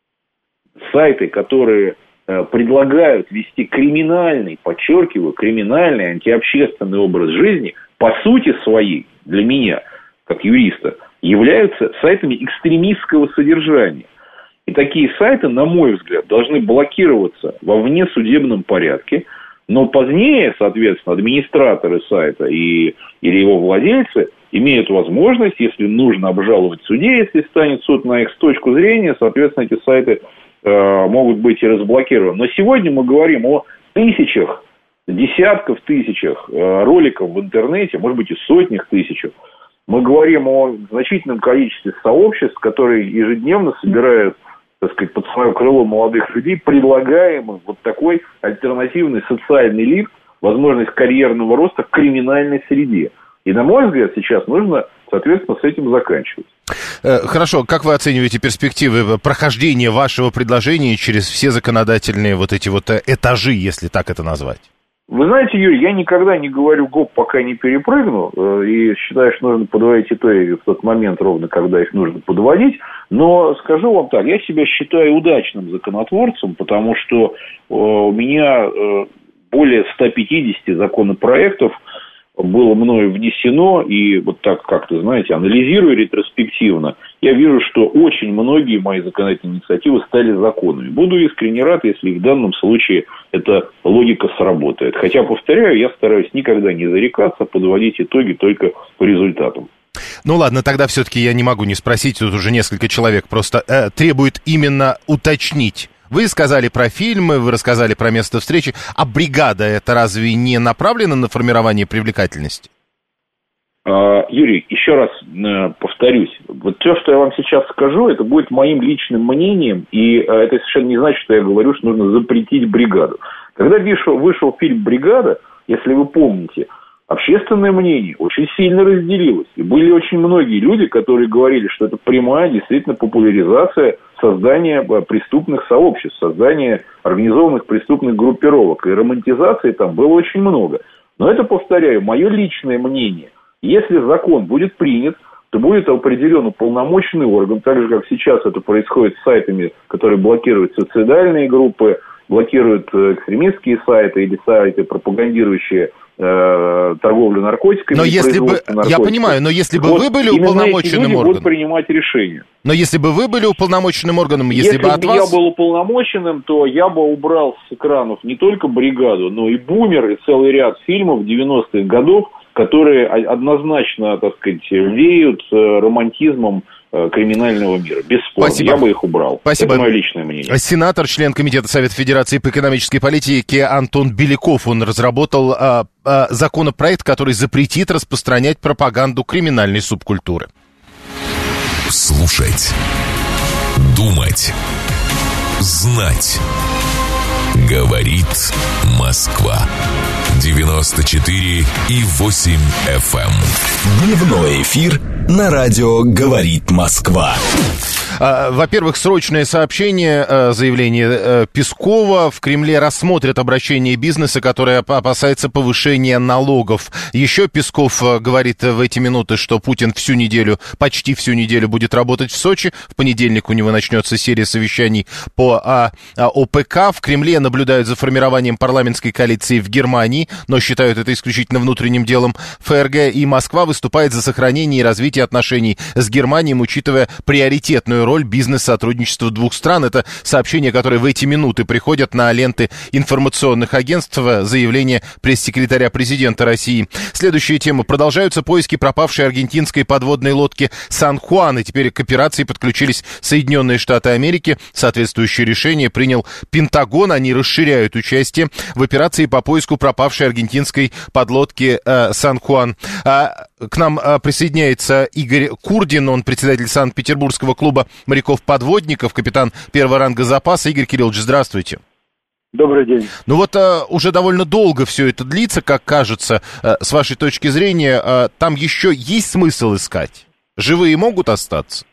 сайты, которые э, предлагают вести криминальный, подчеркиваю, криминальный, антиобщественный образ жизни, по сути своей, для меня, как юриста, являются сайтами экстремистского содержания. И такие сайты, на мой взгляд, должны блокироваться во внесудебном порядке, но позднее, соответственно, администраторы сайта и, или его владельцы имеют возможность, если нужно, обжаловать в суде, если станет суд на их точку зрения, соответственно, эти сайты э, могут быть и разблокированы. Но сегодня мы говорим о тысячах, десятках тысячах э, роликов в интернете, может быть, и сотнях тысячах. Мы говорим о значительном количестве сообществ, которые ежедневно собирают, так сказать, под свое крыло молодых людей, предлагаем им вот такой альтернативный социальный лифт, возможность карьерного роста в криминальной среде. И, на мой взгляд, сейчас нужно, соответственно, с этим заканчивать. Хорошо. Как вы оцениваете перспективы прохождения вашего предложения через все законодательные вот эти вот этажи, если так это назвать? Вы знаете, Юрий, я никогда не говорю гоп, пока не перепрыгну, и считаю, что нужно подводить итоги в тот момент, ровно когда их нужно подводить. Но скажу вам так, я себя считаю удачным законотворцем, потому что у меня более ста пятидесяти законопроектов было мною внесено, и вот так как-то, знаете, анализируя ретроспективно, я вижу, что очень многие мои законодательные инициативы стали законами. Буду искренне рад, если в данном случае эта логика сработает. Хотя, повторяю, я стараюсь никогда не зарекаться, подводить итоги только по результатам. Ну ладно, тогда все-таки я не могу не спросить, тут уже несколько человек просто э, требует именно уточнить. Вы сказали про фильмы, вы рассказали про место встречи, а бригада это разве не направлена на формирование привлекательности? А, Юрий, еще раз э, повторюсь, вот все, что я вам сейчас скажу, это будет моим личным мнением, и э, это совершенно не значит, что я говорю, что нужно запретить бригаду. Когда вышел, вышел фильм «Бригада», если вы помните, общественное мнение очень сильно разделилось. И были очень многие люди, которые говорили, что это прямая действительно популяризация создания преступных сообществ, создания организованных преступных группировок. И романтизации там было очень много. Но это, повторяю, мое личное мнение. Если закон будет принят, то будет определен уполномоченный орган, так же, как сейчас это происходит с сайтами, которые блокируют суицидальные группы, блокируют экстремистские сайты или сайты, пропагандирующие э, торговлю наркотиками. Но если бы, я понимаю, но если бы вот вы были уполномоченным органом, будут принимать решения. Но если бы вы были уполномоченным органом, если, если бы от вас... я был уполномоченным, то я бы убрал с экранов не только «Бригаду», но и «Бумер», и целый ряд фильмов девяностых годов, которые однозначно, так сказать, веют романтизмом криминального мира. Бесспорно. Спасибо. Я бы их убрал. Спасибо. Это мое личное мнение. Сенатор, член Комитета Совета Федерации по экономической политике Антон Беляков. Он разработал а, а, законопроект, который запретит распространять пропаганду криминальной субкультуры. Слушать. Думать. Знать. Говорит Москва. девяносто четыре и восемь эф эм. Дневной эфир на радио «Говорит Москва». Во-первых, срочное сообщение, заявление Пескова. В Кремле рассмотрят обращение бизнеса, которое опасается повышения налогов. Еще Песков говорит в эти минуты, что Путин всю неделю, почти всю неделю будет работать в Сочи. В понедельник у него начнется серия совещаний по о пэ ка. В Кремле наблюдают за формированием парламентской коалиции в Германии, но считают это исключительно внутренним делом эф эр гэ. И Москва выступает за сохранение и развитие отношений с Германией, учитывая приоритетную роль бизнес-сотрудничества двух стран. Это сообщения, которые в эти минуты приходят на ленты информационных агентств. Заявление пресс-секретаря президента России. Следующая тема. Продолжаются поиски пропавшей аргентинской подводной лодки «Сан-Хуан». И теперь к операции подключились Соединенные Штаты Америки. Соответствующее решение принял Пентагон. Они расширяют участие в операции по поиску пропавшей аргентинской подлодки э, «Сан-Хуан». А, к нам а, присоединяется Игорь Курдин. Он председатель Санкт-Петербургского клуба моряков-подводников, капитан первого ранга запаса. Игорь Кириллович, здравствуйте. Добрый день. Ну вот а, уже довольно долго все это длится, как кажется. А, с вашей точки зрения, а, там еще есть смысл искать? Живые могут остаться?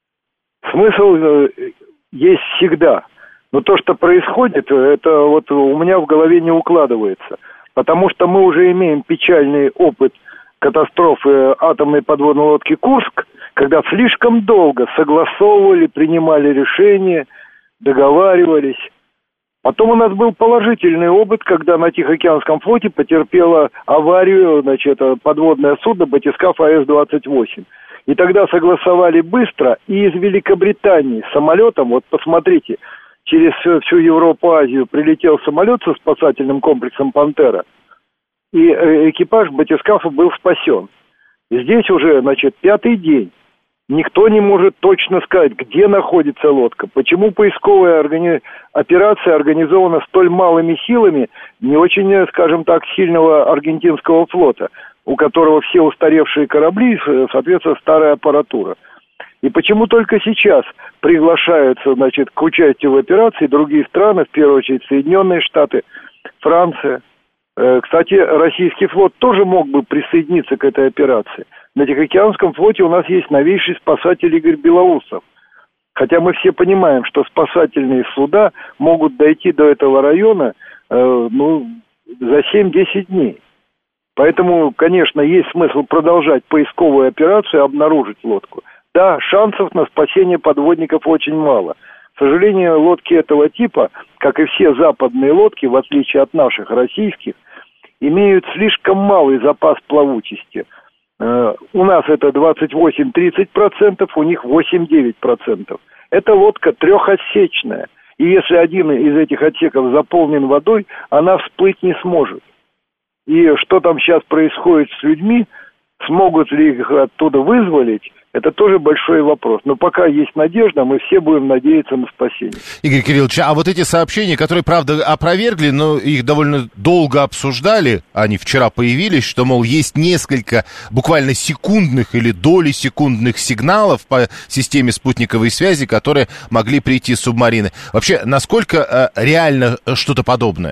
Смысл э, есть всегда. Но то, что происходит, это вот у меня в голове не укладывается. Потому что мы уже имеем печальный опыт катастрофы атомной подводной лодки «Курск», когда слишком долго согласовывали, принимали решения, договаривались. Потом у нас был положительный опыт, когда на Тихоокеанском флоте потерпело аварию, значит, подводное судно «Батискаф а эс двадцать восемь». И тогда согласовали быстро, и из Великобритании самолетом, вот посмотрите, через всю Европу, Азию прилетел самолет со спасательным комплексом «Пантера», и экипаж батискафа был спасен. Здесь уже, значит, пятый день. Никто не может точно сказать, где находится лодка. Почему поисковая органи... операция организована столь малыми силами не очень, скажем так, сильного аргентинского флота, у которого все устаревшие корабли, соответственно, старая аппаратура. И почему только сейчас приглашаются, значит, к участию в операции другие страны, в первую очередь Соединенные Штаты, Франция. Кстати, российский флот тоже мог бы присоединиться к этой операции. На Тихоокеанском флоте у нас есть новейший спасатель Игорь Белоусов. Хотя мы все понимаем, что спасательные суда могут дойти до этого района э, ну, за семь-десять дней. Поэтому, конечно, есть смысл продолжать поисковую операцию и обнаружить лодку. Да, шансов на спасение подводников очень мало. К сожалению, лодки этого типа, как и все западные лодки, в отличие от наших российских, имеют слишком малый запас плавучести. Uh, у нас это двадцать восемь-тридцать процентов, у них восемь-девять процентов. Эта лодка трехотсечная. И если один из этих отсеков заполнен водой, она всплыть не сможет. И что там сейчас происходит с людьми, смогут ли их оттуда вызволить, это тоже большой вопрос. Но пока есть надежда, мы все будем надеяться на спасение. Игорь Кириллович, а вот эти сообщения, которые, правда, опровергли, но их довольно долго обсуждали, они вчера появились, что, мол, есть несколько буквально секундных или доли секундных сигналов по системе спутниковой связи, которые могли прийти с субмарины. Вообще, насколько э, реально что-то подобное?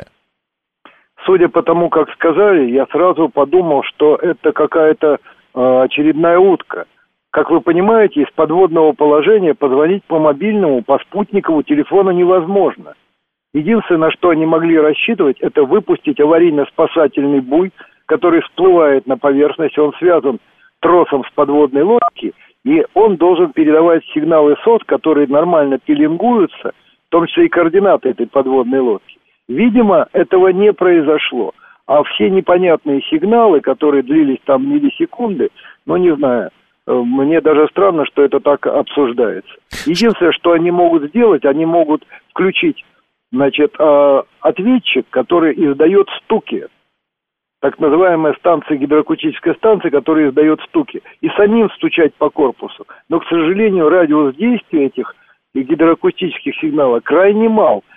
Судя по тому, как сказали, я сразу подумал, что это какая-то э, очередная утка. Как вы понимаете, из подводного положения позвонить по мобильному, по спутниковому телефону невозможно. Единственное, на что они могли рассчитывать, это выпустить аварийно-спасательный буй, который всплывает на поверхность, он связан тросом с подводной лодки, и он должен передавать сигналы СОС, которые нормально пеленгуются, в том числе и координаты этой подводной лодки. Видимо, этого не произошло. А все непонятные сигналы, которые длились там миллисекунды, ну, не знаю, мне даже странно, что это так обсуждается. Единственное, что они могут сделать, они могут включить, значит, ответчик, который издает стуки. Так называемая станция, гидроакустическая станция, которая издает стуки. И самим стучать по корпусу. Но, к сожалению, радиус действия этих гидроакустических сигналов крайне мал.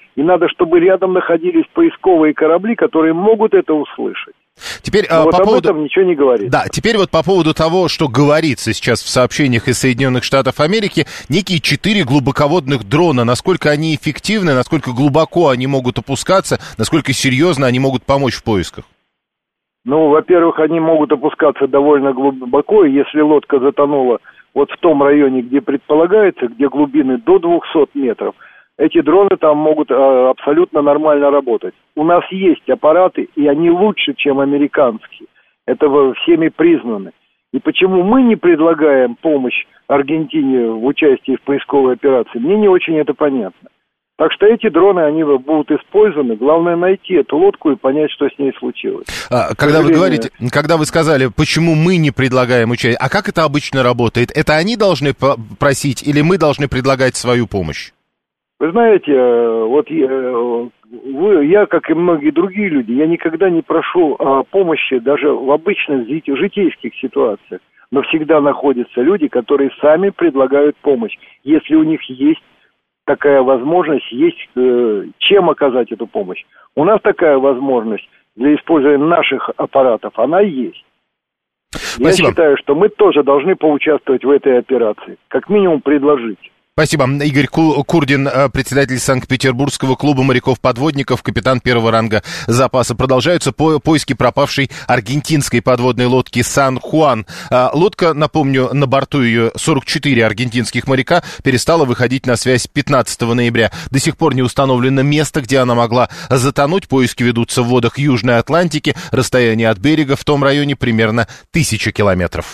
И надо, чтобы рядом находились поисковые корабли, которые могут это услышать. Теперь Но а, вот по об поводу... этом ничего не говорит. Да, теперь вот по поводу того, что говорится сейчас в сообщениях из Соединенных Штатов Америки, некие четыре глубоководных дрона, насколько они эффективны, насколько глубоко они могут опускаться, насколько серьезно они могут помочь в поисках? Ну, во-первых, они могут опускаться довольно глубоко, и если лодка затонула вот в том районе, где предполагается, где глубины до двухсот метров, эти дроны там могут а, абсолютно нормально работать. У нас есть аппараты, и они лучше, чем американские. Это всеми признаны. И почему мы не предлагаем помощь Аргентине в участии в поисковой операции, мне не очень это понятно. Так что эти дроны, они будут использованы. Главное найти эту лодку и понять, что с ней случилось. А, когда вы говорите, когда вы сказали, почему мы не предлагаем участие, а как это обычно работает? Это они должны просить или мы должны предлагать свою помощь? Вы знаете, вот я, вы, я, как и многие другие люди, я никогда не прошу о помощи даже в обычных житейских ситуациях. Но всегда находятся люди, которые сами предлагают помощь, если у них есть такая возможность, есть э, чем оказать эту помощь. У нас такая возможность для использования наших аппаратов, она есть. Спасибо. Я считаю, что мы тоже должны поучаствовать в этой операции, как минимум предложить. Спасибо. Игорь Курдин, председатель Санкт-Петербургского клуба моряков-подводников, капитан первого ранга запаса. Продолжаются по поиски пропавшей аргентинской подводной лодки «Сан-Хуан». Лодка, напомню, на борту ее сорок четыре аргентинских моряка, перестала выходить на связь пятнадцатого ноября. До сих пор не установлено место, где она могла затонуть. Поиски ведутся в водах Южной Атлантики. Расстояние от берега в том районе примерно тысяча километров.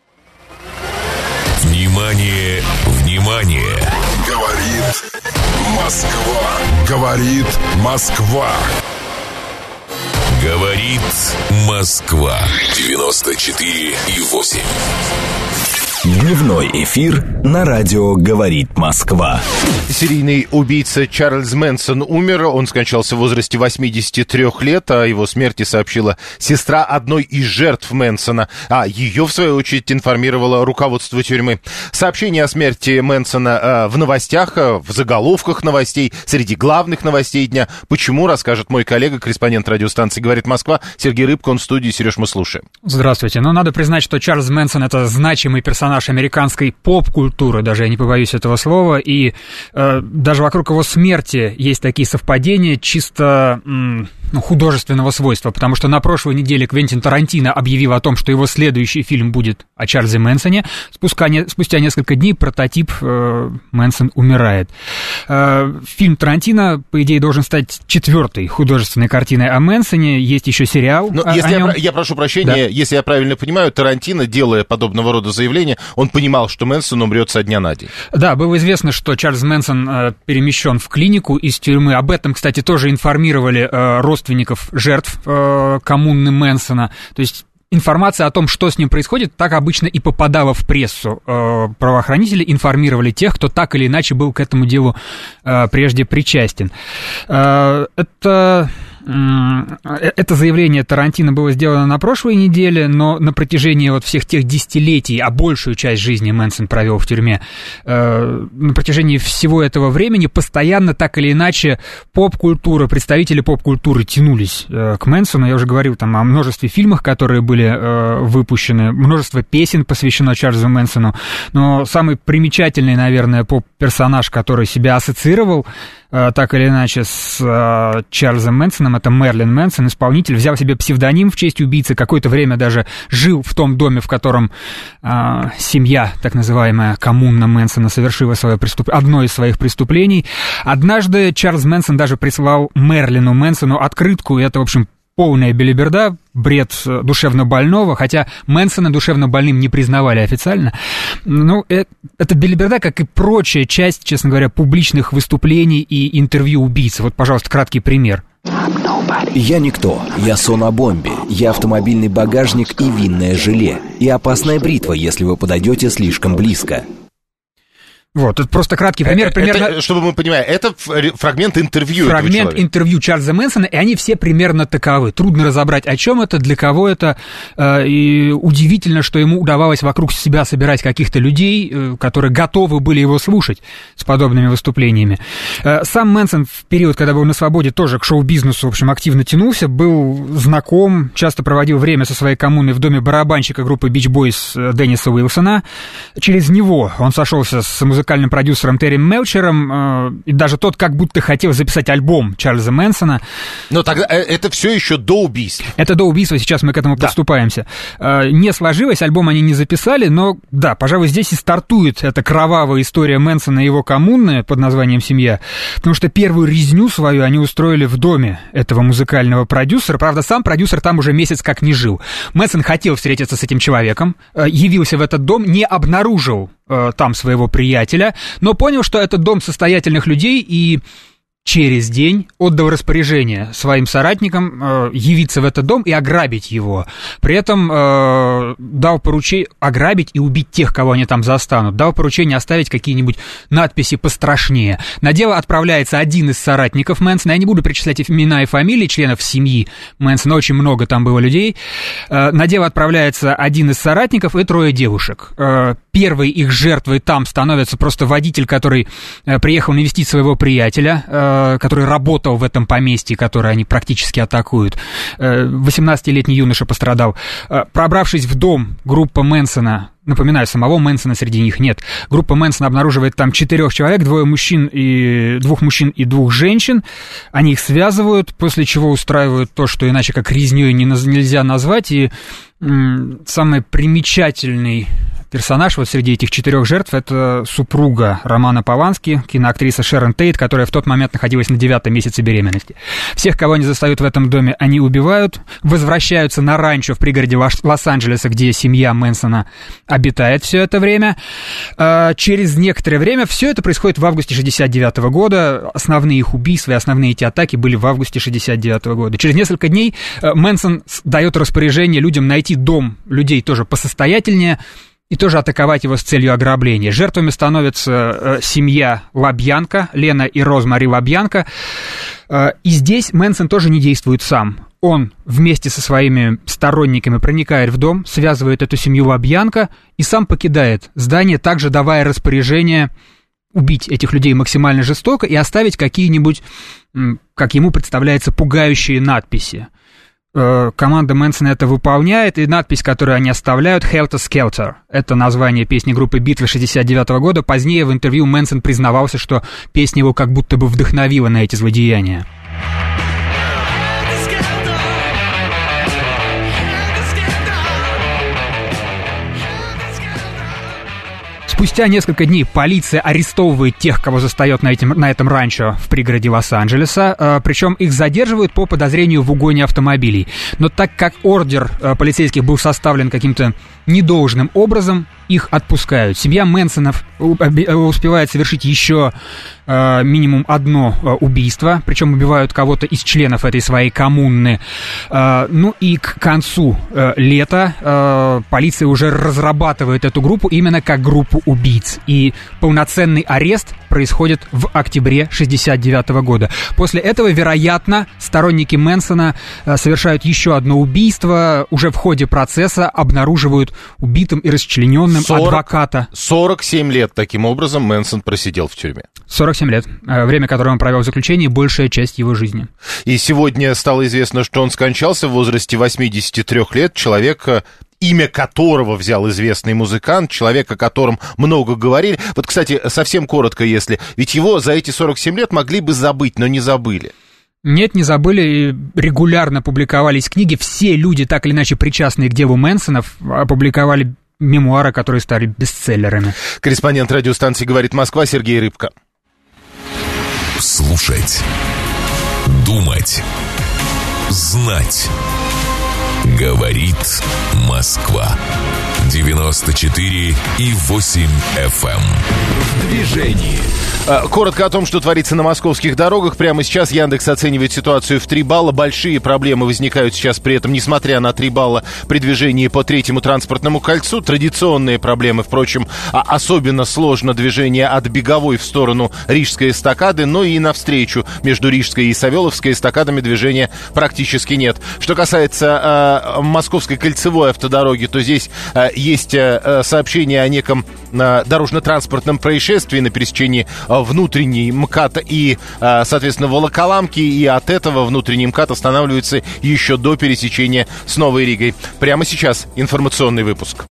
Внимание, внимание! Говорит Москва. Говорит Москва. Говорит Москва. девяносто четыре и восемь. Дневной эфир на радио «Говорит Москва». Серийный убийца Чарльз Мэнсон умер. Он скончался в возрасте восьмидесяти трёх лет. О его смерти сообщила сестра одной из жертв Мэнсона. А ее, в свою очередь, информировало руководство тюрьмы. Сообщение о смерти Мэнсона э, в новостях, э, в заголовках новостей, среди главных новостей дня. Почему, расскажет мой коллега, корреспондент радиостанции «Говорит Москва» Сергей Рыбко. Он в студии. Сереж, мы слушаем. Здравствуйте. Ну, надо признать, что Чарльз Мэнсон — это значимый персонаж американской поп-культуры, даже я не побоюсь этого слова, и э, даже вокруг его смерти есть такие совпадения чисто м, ну, художественного свойства, потому что на прошлой неделе Квентин Тарантино объявил о том, что его следующий фильм будет о Чарльзе Мэнсоне. Спустя, не, спустя несколько дней прототип э, «Мэнсон умирает». Э, фильм Тарантино, по идее, должен стать четвертой художественной картиной о Мэнсоне. Есть еще сериал. Но о, если о нем. я, я прошу прощения, да. Если я правильно понимаю, Тарантино, делая подобного рода заявления, он понимал, что Мэнсон умрет со дня на день. Да, было известно, что Чарльз Мэнсон э, перемещен в клинику из тюрьмы. Об этом, кстати, тоже информировали э, родственников жертв э, коммуны Мэнсона. То есть информация о том, что с ним происходит, так обычно и попадала в прессу. Э, правоохранители информировали тех, кто так или иначе был к этому делу э, прежде причастен. Э, это... Это заявление Тарантино было сделано на прошлой неделе, но на протяжении вот всех тех десятилетий, а большую часть жизни Мэнсон провел в тюрьме, э, на протяжении всего этого времени постоянно так или иначе поп-культура, представители поп-культуры тянулись э, к Мэнсону. Я уже говорил там о множестве фильмов, которые были э, выпущены, множество песен посвящено Чарльзу Мэнсону, но самый примечательный, наверное, поп-персонаж, который себя ассоциировал э, так или иначе с э, Чарльзом Мэнсоном, это Мерлин Мэнсон, исполнитель, взял себе псевдоним в честь убийцы, какое-то время даже жил в том доме, в котором э, семья, так называемая коммуна Мэнсона, совершила свое преступ... одно из своих преступлений. Однажды Чарльз Мэнсон даже прислал Мерлину Мэнсону открытку, и это, в общем, полная белиберда, бред душевно больного, хотя Мэнсона душевно больным не признавали официально. Ну, это, это белиберда, как и прочая часть, честно говоря, публичных выступлений и интервью убийцы. Вот, пожалуйста, краткий пример. Я никто, я сон о бомбе, я автомобильный багажник и винное желе, и опасная бритва, если вы подойдете слишком близко. Вот, это просто краткий пример. Это, примерно... это, чтобы мы понимали, это фрагмент интервью Фрагмент этого человека. интервью Чарльза Мэнсона, и они все примерно таковы. Трудно разобрать, о чем это, для кого это. И удивительно, что ему удавалось вокруг себя собирать каких-то людей, которые готовы были его слушать с подобными выступлениями. Сам Мэнсон в период, когда был на свободе, тоже к шоу-бизнесу, в общем, активно тянулся, был знаком, часто проводил время со своей коммуной в доме барабанщика группы Beach Boys Денниса Уилсона. Через него он сошелся с музыкальным продюсером Терри Мелчером, и даже тот как будто хотел записать альбом Чарльза Мэнсона. Но тогда это все еще до убийства. Это до убийства, сейчас мы к этому да. подступаемся. Не сложилось, альбом они не записали, но да, пожалуй, здесь и стартует эта кровавая история Мэнсона и его коммуны под названием «Семья», потому что первую резню свою они устроили в доме этого музыкального продюсера. Правда, сам продюсер там уже месяц как не жил. Мэнсон хотел встретиться с этим человеком, явился в этот дом, не обнаружил там своего приятеля, но понял, что это дом состоятельных людей, и через день отдал распоряжение своим соратникам э, явиться в этот дом и ограбить его. При этом э, дал поручение ограбить и убить тех, кого они там застанут. Дал поручение оставить какие-нибудь надписи пострашнее. На дело отправляется один из соратников Мэнсона. Я не буду перечислять имена и фамилии членов семьи Мэнсона, очень много там было людей. Э, на дело отправляется один из соратников и трое девушек. Э, первой их жертвой там становится просто водитель, который э, приехал навестить своего приятеля, э, который работал в этом поместье, которое они практически атакуют. восемнадцатилетний юноша пострадал. Пробравшись в дом, группа Мэнсона, напоминаю, самого Мэнсона среди них нет, группа Мэнсона обнаруживает там четырех человек, двое мужчин и двух мужчин и двух женщин. Они их связывают, после чего устраивают то, что иначе как резнёй нельзя назвать. И м- самый примечательный персонаж вот среди этих четырех жертв — это супруга Романа Полански, киноактриса Шерон Тейт, которая в тот момент находилась на девятом месяце беременности. Всех, кого они застают в этом доме, они убивают, возвращаются на ранчо в пригороде Лос-Анджелеса, где семья Мэнсона обитает все это время. Через некоторое время, все это происходит в августе шестьдесят девятого года, основные их убийства и основные эти атаки были в августе шестьдесят девятого года. Через несколько дней Мэнсон дает распоряжение людям найти дом людей тоже посостоятельнее и тоже атаковать его с целью ограбления. Жертвами становится э, семья Лабьянка, Лена и Розмари Лабьянка. Э, и здесь Мэнсон тоже не действует сам. Он вместе со своими сторонниками проникает в дом, связывает эту семью Лабьянка и сам покидает здание, также давая распоряжение убить этих людей максимально жестоко и оставить какие-нибудь, как ему представляется, пугающие надписи. Команда Мэнсона это выполняет, и надпись, которую они оставляют, «Helter Skelter». Это название песни группы «Битвы» шестьдесят девятого года. Позднее в интервью Мэнсон признавался, что песня его как будто бы вдохновила на эти злодеяния. Спустя несколько дней полиция арестовывает тех, кого застает на, этим, на этом ранчо в пригороде Лос-Анджелеса, э, причем их задерживают по подозрению в угоне автомобилей. Но так как ордер э, полицейских был составлен каким-то недолжным образом, их отпускают. Семья Мэнсонов успевает совершить еще э, минимум одно э, убийство, причем убивают кого-то из членов этой своей коммуны. Э, ну и к концу э, лета э, полиция уже разрабатывает эту группу именно как группу убийц. И полноценный арест происходит в октябре шестьдесят девятого года. После этого, вероятно, сторонники Мэнсона э, совершают еще одно убийство. Уже в ходе процесса обнаруживают убитым и расчлененным адвоката. сорок семь лет таким образом Мэнсон просидел в тюрьме. сорок семь лет. Время, которое он провел в заключении, большая часть его жизни. И сегодня стало известно, что он скончался в возрасте восьмидесяти трёх лет. Человек, имя которого взял известный музыкант, человек, о котором много говорили. Вот, кстати, совсем коротко, если... Ведь его за эти сорок семь лет могли бы забыть, но не забыли. Нет, не забыли, регулярно публиковались книги. Все люди, так или иначе причастные к делу Мэнсонов, опубликовали мемуары, которые стали бестселлерами. Корреспондент радиостанции «Говорит Москва» Сергей Рыбко. Слушать, думать, знать. Говорит Москва. девяносто четыре и восемь эф эм. В движении. Коротко о том, что творится на московских дорогах. Прямо сейчас Яндекс оценивает ситуацию в три балла. Большие проблемы возникают сейчас при этом, несмотря на три балла при движении по третьему транспортному кольцу. Традиционные проблемы, впрочем, особенно сложно движение от Беговой в сторону Рижской эстакады, но и навстречу между Рижской и Савеловской эстакадами движения практически нет. Что касается э, Московской кольцевой автодороги, то здесь э, есть э, сообщение о неком э, дорожно-транспортном происшествии на пересечении внутренний МКАД и, соответственно, Волоколамки, и от этого внутренний МКАД останавливается еще до пересечения с Новой Ригой. Прямо сейчас информационный выпуск.